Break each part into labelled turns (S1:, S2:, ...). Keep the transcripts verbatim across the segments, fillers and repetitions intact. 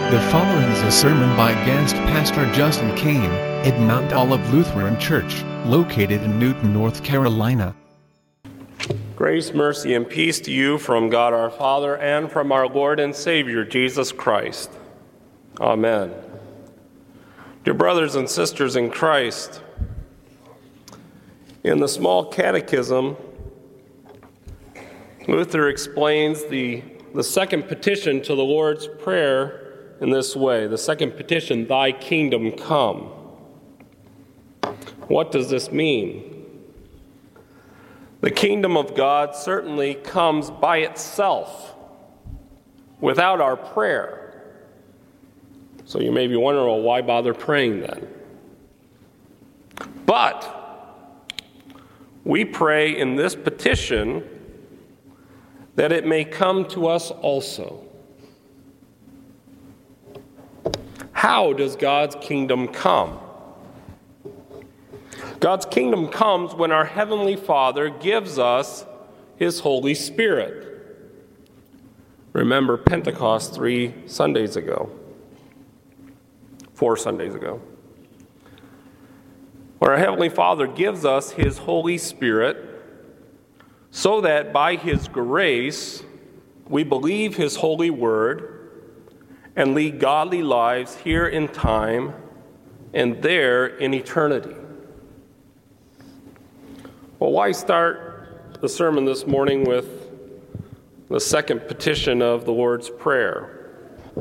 S1: The following is a sermon by guest pastor Justin Kane at Mount Olive Lutheran Church, located in Newton, North Carolina.
S2: Grace, mercy, and peace to you from God our Father and from our Lord and Savior, Jesus Christ. Amen. Dear brothers and sisters in Christ, in the small catechism, Luther explains the, the second petition to the Lord's Prayer in this way. The second petition, Thy kingdom come. What does this mean? The kingdom of God certainly comes by itself, without our prayer. So you may be wondering, well, why bother praying then? But we pray in this petition that it may come to us also. How does God's kingdom come? God's kingdom comes when our Heavenly Father gives us His Holy Spirit. Remember Pentecost three Sundays ago, four Sundays ago. When our Heavenly Father gives us His Holy Spirit so that by His grace we believe His holy word and lead godly lives here in time and there in eternity. Well, why start the sermon this morning with the second petition of the Lord's Prayer?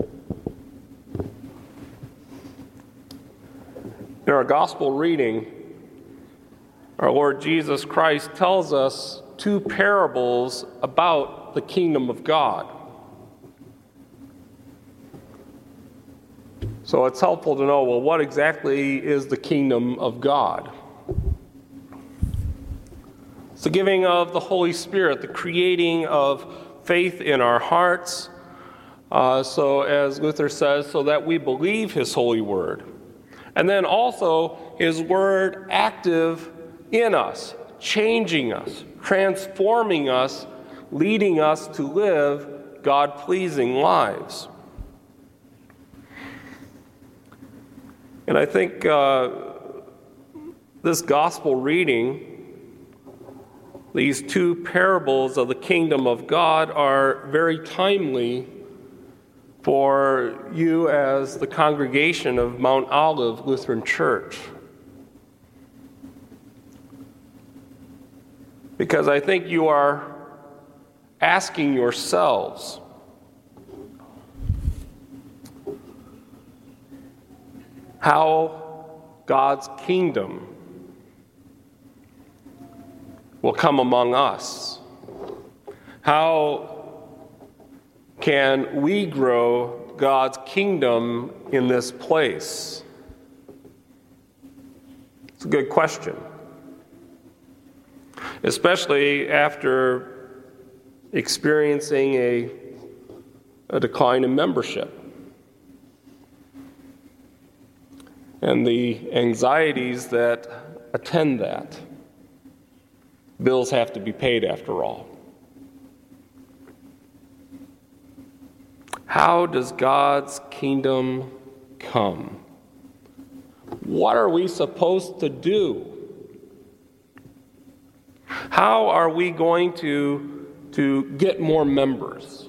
S2: In our gospel reading, our Lord Jesus Christ tells us two parables about the kingdom of God. So it's helpful to know, well, what exactly is the kingdom of God? It's the giving of the Holy Spirit, the creating of faith in our hearts. Uh, so as Luther says, so that we believe His holy word. And then also His word active in us, changing us, transforming us, leading us to live God-pleasing lives. And I think uh, this gospel reading, these two parables of the kingdom of God, are very timely for you as the congregation of Mount Olive Lutheran Church. Because I think you are asking yourselves, how God's kingdom will come among us. How can we grow God's kingdom in this place? It's a good question. Especially after experiencing a, a decline in membership and the anxieties that attend that. Bills have to be paid after all. How does God's kingdom come? What are we supposed to do? How are we going to, to get more members?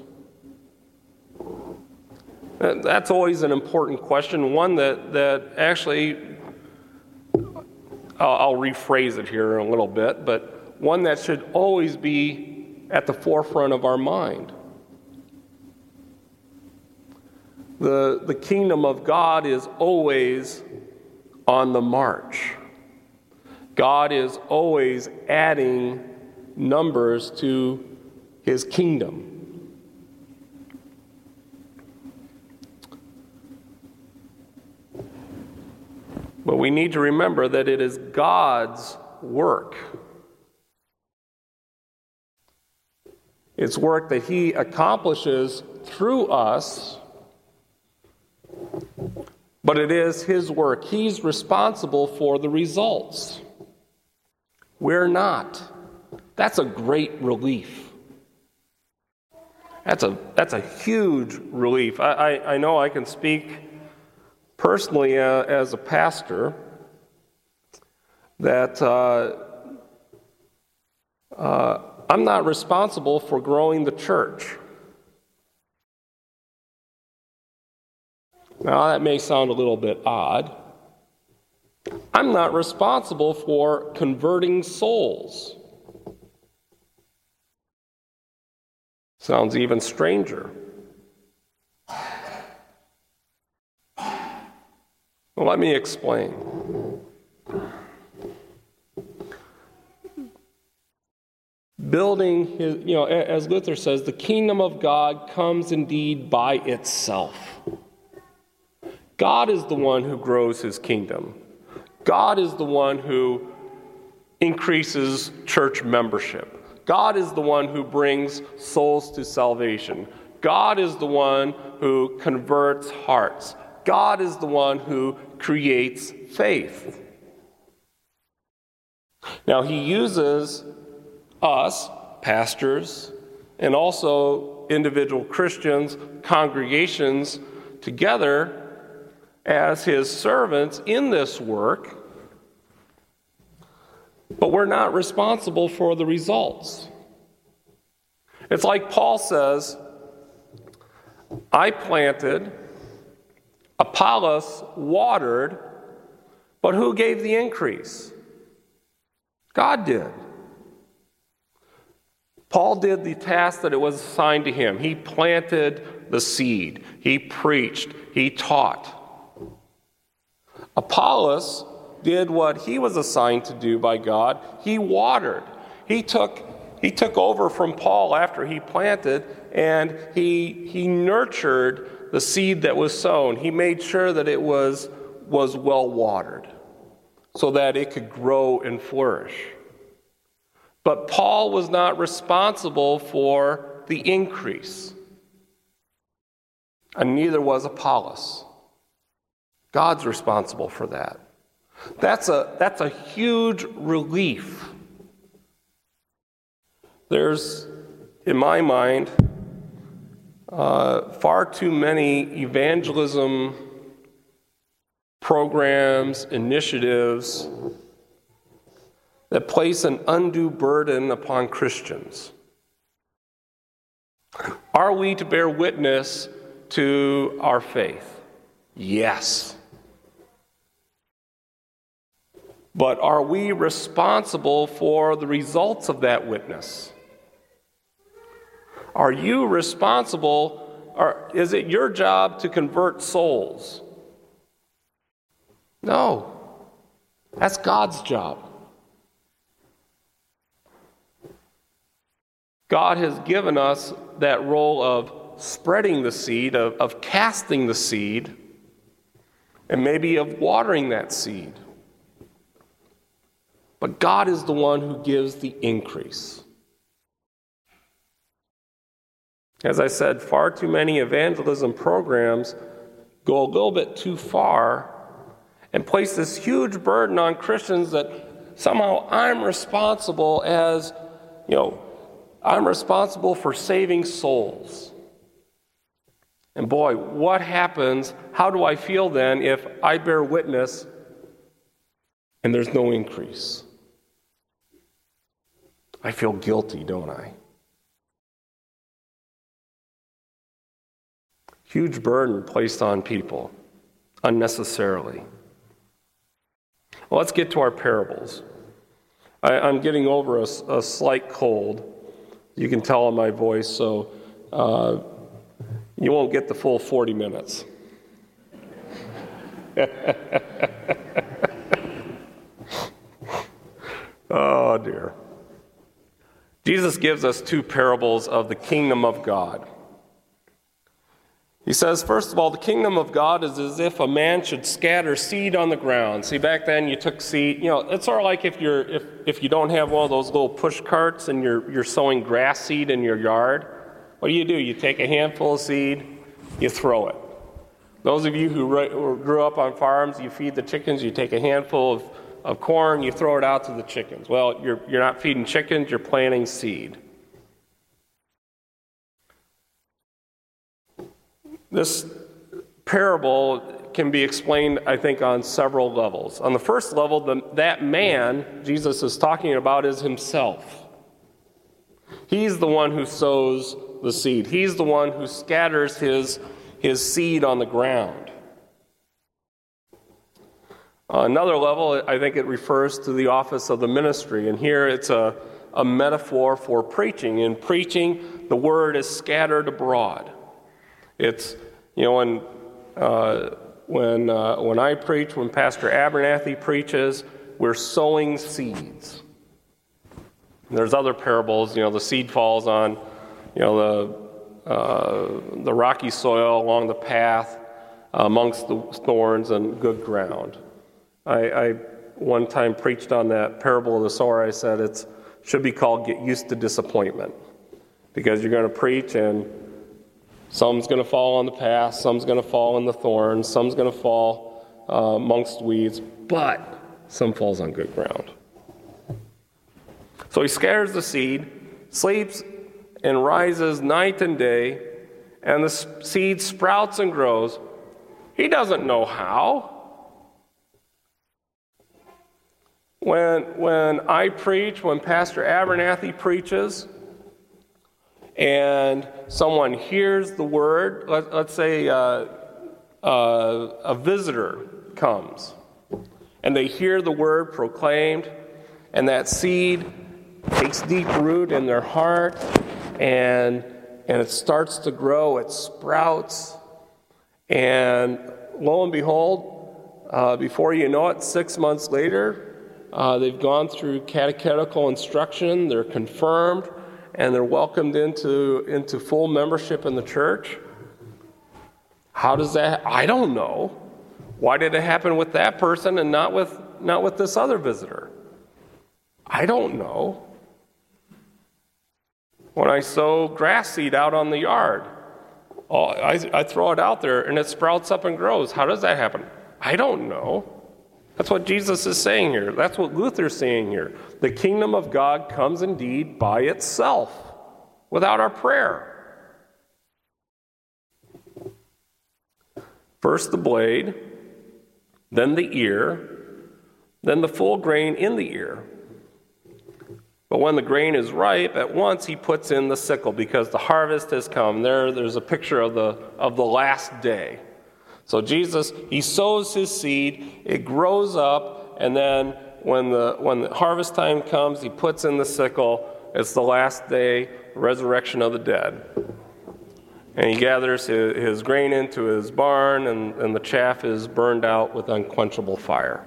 S2: That's always an important question, one that, that actually, I'll, I'll rephrase it here in a little bit, but one that should always be at the forefront of our mind. The, the kingdom of God is always on the march. God is always adding numbers to His kingdom. But we need to remember that it is God's work. It's work that He accomplishes through us, but it is His work. He's responsible for the results. We're not. That's a great relief. That's a, that's a huge relief. I, I, I know I can speak personally uh, as a pastor that uh, uh, I'm not responsible for growing the church. Now, that may sound a little bit odd. I'm not responsible for converting souls. Sounds even stranger. Well, let me explain. Building his, you know, as Luther says, the kingdom of God comes indeed by itself. God is the one who grows his kingdom. God is the one who increases church membership. God is the one who brings souls to salvation. God is the one who converts hearts. God is the one who creates faith. Now, he uses us, pastors, and also individual Christians, congregations, together as his servants in this work, but we're not responsible for the results. It's like Paul says, I planted, Apollos watered, but who gave the increase? God did. Paul did the task that it was assigned to him. He planted the seed. He preached. He taught. Apollos did what he was assigned to do by God. He watered. He took, he took over from Paul after he planted, and he, he nurtured the seed that was sown. He made sure that it was, was well watered so that it could grow and flourish. But Paul was not responsible for the increase, and neither was Apollos. God's responsible for that. That's a, that's a huge relief. There's, in my mind, uh, far too many evangelism programs, initiatives that place an undue burden upon Christians. Are we to bear witness to our faith? Yes. But are we responsible for the results of that witness? Are you responsible, or is it your job to convert souls? No. That's God's job. God has given us that role of spreading the seed, of, of casting the seed, and maybe of watering that seed. But God is the one who gives the increase. As I said, far too many evangelism programs go a little bit too far and place this huge burden on Christians that somehow I'm responsible as, you know, I'm responsible for saving souls. And boy, what happens, how do I feel then if I bear witness and there's no increase? I feel guilty, don't I? Huge burden placed on people unnecessarily. Well, let's get to our parables. I, I'm getting over a, a slight cold. You can tell in my voice, so uh, you won't get the full forty minutes. Oh, dear. Jesus gives us two parables of the kingdom of God. He says, first of all, the kingdom of God is as if a man should scatter seed on the ground. See, back then you took seed, you know, it's sort of like if you're if, if you don't have one of those little push carts and you're you're sowing grass seed in your yard. What do you do? You take a handful of seed, you throw it. Those of you who, re- who grew up on farms, you feed the chickens, you take a handful of, of corn, you throw it out to the chickens. Well, you're you're not feeding chickens, you're planting seed. This parable can be explained, I think, on several levels. On the first level, the, that man Jesus is talking about is himself. He's the one who sows the seed. He's the one who scatters his, his seed on the ground. On another level, I think it refers to the office of the ministry. And here it's a, a metaphor for preaching. In preaching, the word is scattered abroad. It's, you know, when uh, when uh, when I preach, when Pastor Abernathy preaches, we're sowing seeds. And there's other parables, you know, the seed falls on, you know, the uh, the rocky soil along the path, uh, amongst the thorns and good ground. I, I one time preached on that parable of the sower. I said it should be called "Get Used to Disappointment," because you're going to preach and some's going to fall on the path, some's going to fall in the thorns, some's going to fall uh, amongst weeds, but some falls on good ground. So he scatters the seed, sleeps and rises night and day, and the seed sprouts and grows. He doesn't know how. When, when I preach, when Pastor Abernathy preaches, and someone hears the word, let, let's say uh, uh, a visitor comes, and they hear the word proclaimed, and that seed takes deep root in their heart, and, and it starts to grow, it sprouts, and lo and behold, uh, before you know it, six months later, uh, they've gone through catechetical instruction, they're confirmed, and they're welcomed into, into full membership in the church. How does that? I don't know. Why did it happen with that person and not with not with this other visitor? I don't know. When I sow grass seed out on the yard, oh, I, I throw it out there and it sprouts up and grows. How does that happen? I don't know. That's what Jesus is saying here. That's what Luther's saying here. The kingdom of God comes indeed by itself, without our prayer. First the blade, then the ear, then the full grain in the ear. But when the grain is ripe, at once he puts in the sickle, because the harvest has come. There, there's a picture of the of the last day. So Jesus, he sows his seed, it grows up, and then when the when the harvest time comes, he puts in the sickle. It's the last day, resurrection of the dead. And he gathers his, his grain into his barn, and, and the chaff is burned out with unquenchable fire.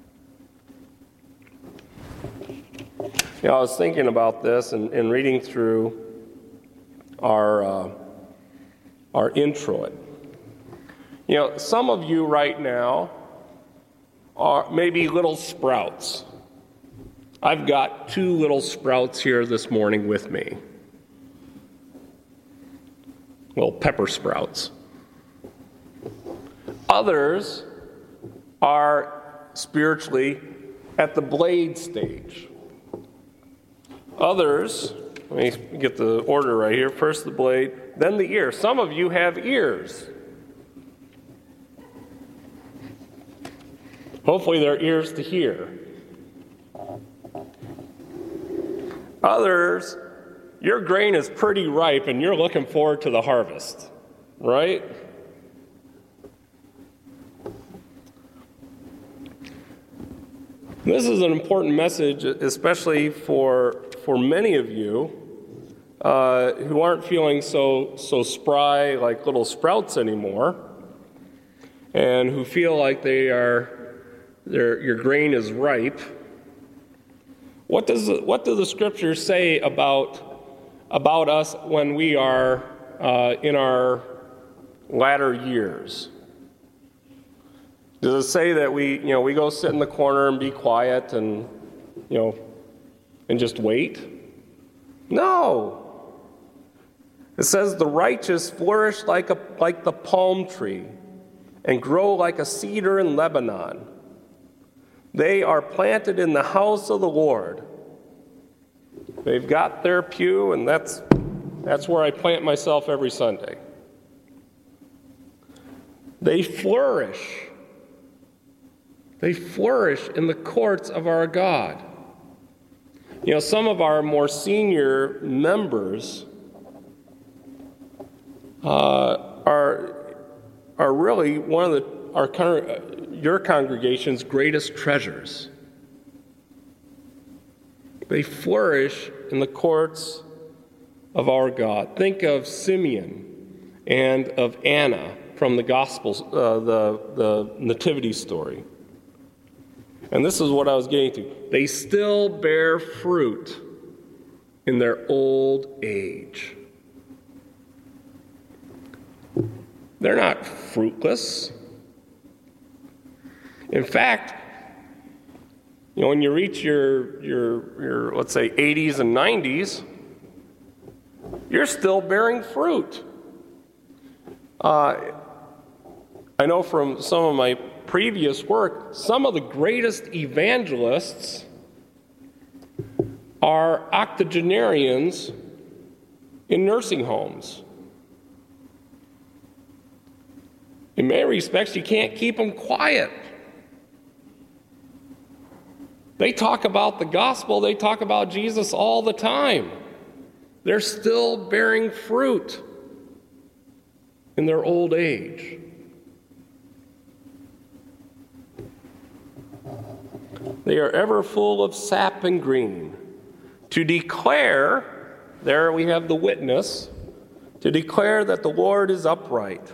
S2: You know, I was thinking about this and, and reading through our uh, our introit. You know, some of you right now are maybe little sprouts. I've got two little sprouts here this morning with me. Little pepper sprouts. Others are spiritually at the blade stage. Others, let me get the order right here. First the blade, then the ear. Some of you have ears. Hopefully they're ears to hear. Others, your grain is pretty ripe and you're looking forward to the harvest, right? This is an important message, especially for, for many of you uh, who aren't feeling so, so spry like little sprouts anymore, and who feel like they are Their, your grain is ripe. What does what do the scriptures say about about us when we are uh, in our latter years? Does it say that we you know we go sit in the corner and be quiet and you know and just wait? No. It says the righteous flourish like a like the palm tree and grow like a cedar in Lebanon. They are planted in the house of the Lord. They've got their pew, and that's that's where I plant myself every Sunday. They flourish. They flourish in the courts of our God. You know, some of our more senior members uh, are are really one of the our your congregation's greatest treasures. They flourish in the courts of our God. Think of Simeon and of Anna from the Gospels, uh, the, the Nativity story. And this is what I was getting to. They still bear fruit in their old age. They're not fruitless. In fact, you know, when you reach your, your, your, let's say, eighties and nineties, you're still bearing fruit. Uh, I know from some of my previous work, some of the greatest evangelists are octogenarians in nursing homes. In many respects, you can't keep them quiet. They talk about the gospel, they talk about Jesus all the time. They're still bearing fruit in their old age. They are ever full of sap and green, to declare, there we have the witness, to declare that the Lord is upright.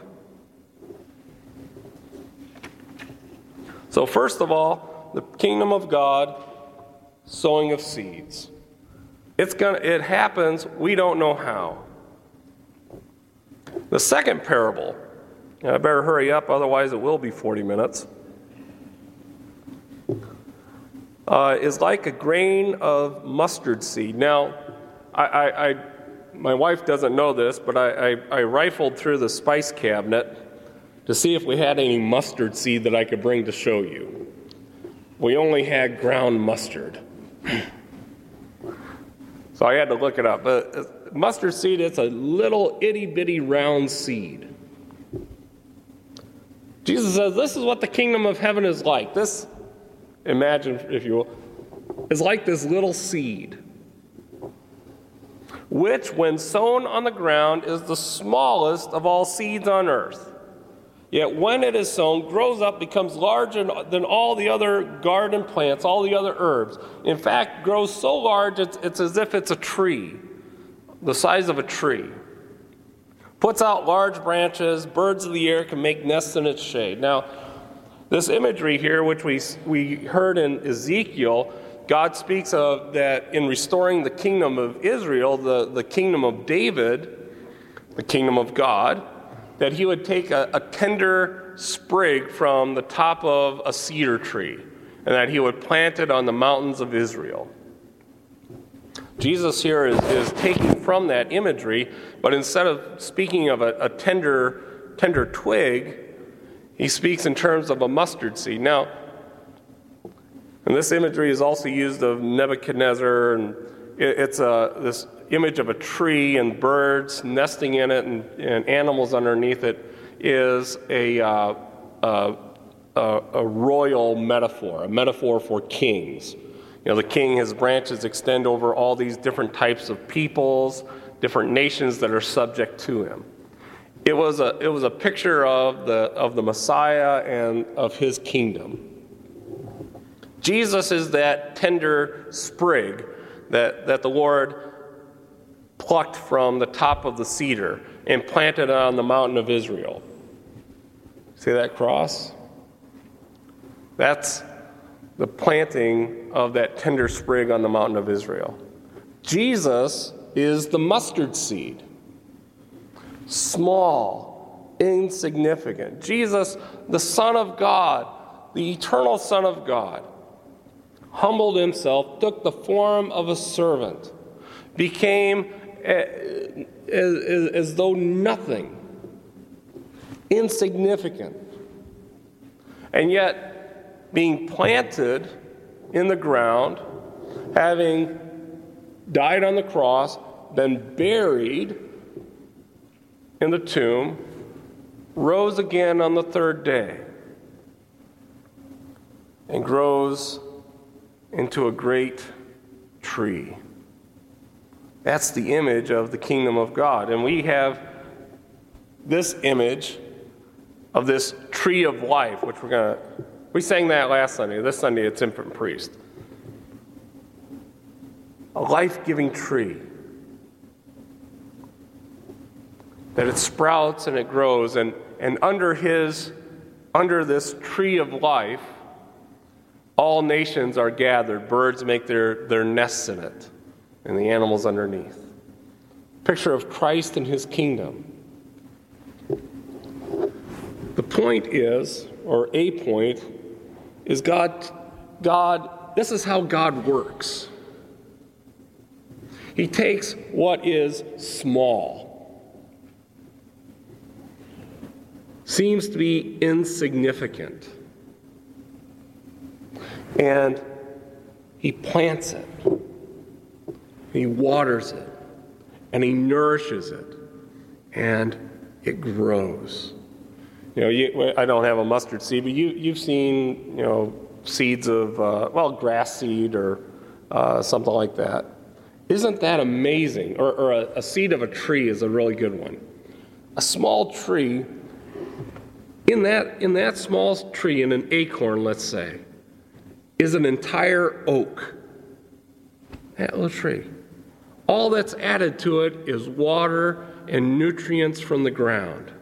S2: So first of all, the kingdom of God, sowing of seeds. It's gonna, it happens, we don't know how. The second parable, and I better hurry up, otherwise it will be forty minutes, uh, is like a grain of mustard seed. Now, I, I, I my wife doesn't know this, but I, I, I rifled through the spice cabinet to see if we had any mustard seed that I could bring to show you. We only had ground mustard. So I had to look it up. But mustard seed, it's a little itty-bitty round seed. Jesus says, this is what the kingdom of heaven is like. This, imagine, if you will, is like this little seed, which, when sown on the ground, is the smallest of all seeds on earth. Yet when it is sown, grows up, becomes larger than all the other garden plants, all the other herbs. In fact, grows so large, it's, it's as if it's a tree, the size of a tree. Puts out large branches, birds of the air can make nests in its shade. Now, this imagery here, which we, we heard in Ezekiel, God speaks of that in restoring the kingdom of Israel, the, the kingdom of David, the kingdom of God, that he would take a, a tender sprig from the top of a cedar tree, and that he would plant it on the mountains of Israel. Jesus here is, is taking from that imagery, but instead of speaking of a, a tender, tender twig, he speaks in terms of a mustard seed. Now, and this imagery is also used of Nebuchadnezzar, and it, it's a, this image of a tree and birds nesting in it and, and animals underneath it is a, uh, uh, a, a royal metaphor, a metaphor for kings. You know, the king, his branches extend over all these different types of peoples, different nations that are subject to him. It was a, it was a picture of the, of the Messiah and of his kingdom. Jesus is that tender sprig that, that the Lord plucked from the top of the cedar and planted on the mountain of Israel. See that cross? That's the planting of that tender sprig on the mountain of Israel. Jesus is the mustard seed. Small, insignificant. Jesus, the Son of God, the eternal Son of God, humbled himself, took the form of a servant, became as, as, as though nothing, insignificant, and yet being planted in the ground, having died on the cross, been buried in the tomb, rose again on the third day and grows into a great tree. That's the image of the kingdom of God. And we have this image of this tree of life, which we're going to, we sang that last Sunday. This Sunday it's infant priest. A life-giving tree. That it sprouts and it grows, and, and under his, under this tree of life, all nations are gathered. Birds make their, their nests in it, and the animals underneath. Picture of Christ and his kingdom. The point is, or a point, is God, God, this is how God works. He takes what is small, seems to be insignificant, and he plants it, he waters it, and he nourishes it, and it grows. You know, you, I don't have a mustard seed, but you, you've seen, you know, seeds of, uh, well, grass seed or uh, something like that. Isn't that amazing? Or, or a, a seed of a tree is a really good one. A small tree, in that, in that small tree, in an acorn, let's say, is an entire oak. That little tree. All that's added to it is water and nutrients from the ground.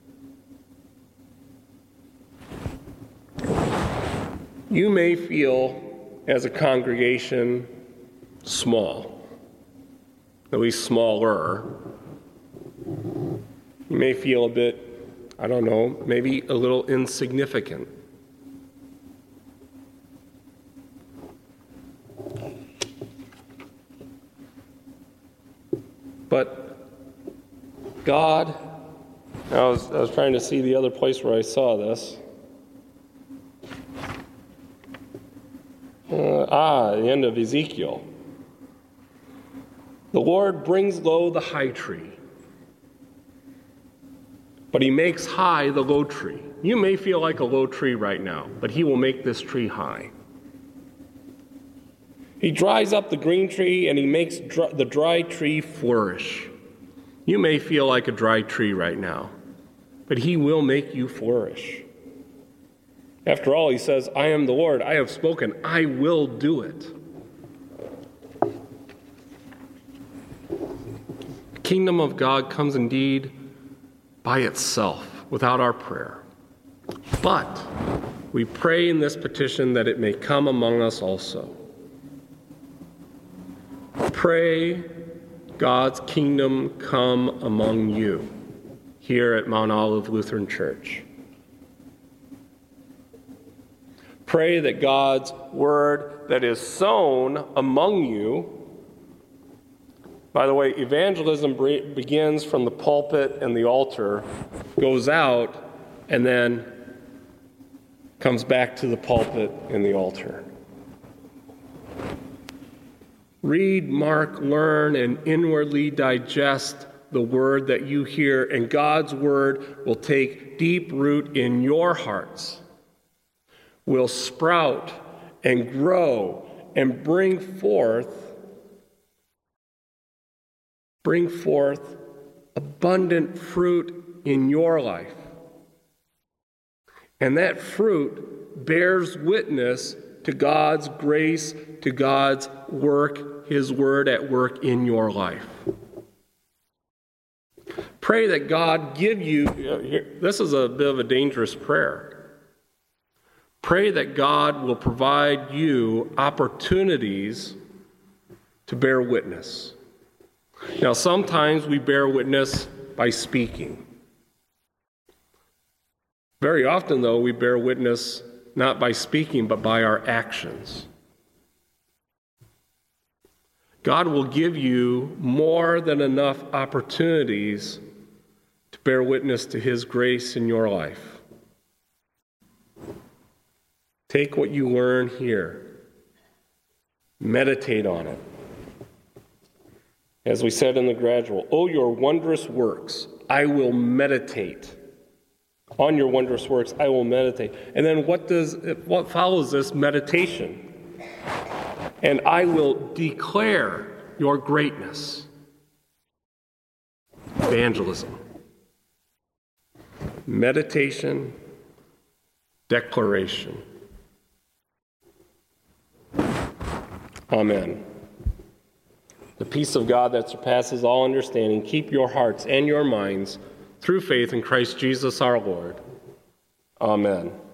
S2: You may feel, as a congregation, small, at least smaller. You may feel a bit, I don't know, maybe a little insignificant. But God, I was, I was trying to see the other place where I saw this. Uh, ah, the end of Ezekiel. The Lord brings low the high tree, but he makes high the low tree. You may feel like a low tree right now, but he will make this tree high. He dries up the green tree and he makes dry, the dry tree flourish. You may feel like a dry tree right now, but he will make you flourish. After all, he says, I am the Lord, I have spoken, I will do it. The kingdom of God comes indeed by itself, without our prayer. But we pray in this petition that it may come among us also. Pray God's kingdom come among you here at Mount Olive Lutheran Church. Pray that God's word that is sown among you. By the way, evangelism begins from the pulpit and the altar, goes out, and then comes back to the pulpit and the altar. Read, mark, learn, and inwardly digest the word that you hear, and God's word will take deep root in your hearts, will sprout and grow and bring forth, bring forth abundant fruit in your life. And that fruit bears witness to God's grace, to God's work, his word at work in your life. Pray that God give you, this is a bit of a dangerous prayer. Pray that God will provide you opportunities to bear witness. Now, sometimes we bear witness by speaking. Very often, though, we bear witness not by speaking, but by our actions. God will give you more than enough opportunities to bear witness to his grace in your life. Take what you learn here. Meditate on it. As we said in the gradual, oh, your wondrous works, I will meditate On your wondrous works I will meditate. And then what does what follows this meditation? And I will declare your greatness. Evangelism. Meditation, declaration. Amen. The peace of God that surpasses all understanding, keep your hearts and your minds through faith in Christ Jesus our Lord. Amen.